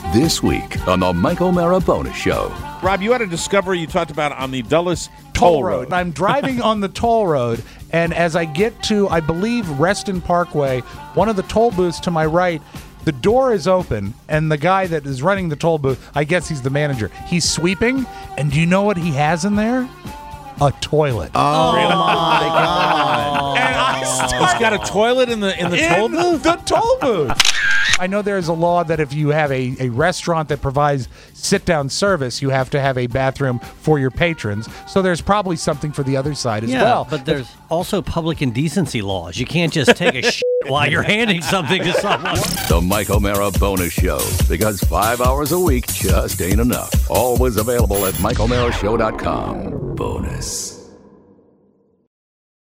This week on the Mike O'Mara Bonus Show. Rob, you had a discovery you talked about on the Dulles Toll Road. I'm driving on the toll road, and as I get to, I believe, Reston Parkway, one of the toll booths to my right, the door is open, and the guy that is running the toll booth, I guess he's the manager, he's sweeping, and do you know what he has in there? A toilet. Oh, really? My God. And he's got a toilet in the toll booth? The toll booth. I know there's a law that if you have a restaurant that provides sit-down service, you have to have a bathroom for your patrons. So there's probably something for the other side as well. But there's also public indecency laws. You can't just take a shit while you're handing something to someone. The Mike O'Mara Bonus Show, because 5 hours a week just ain't enough. Always available at MikeO'MaraShow.com. Bonus.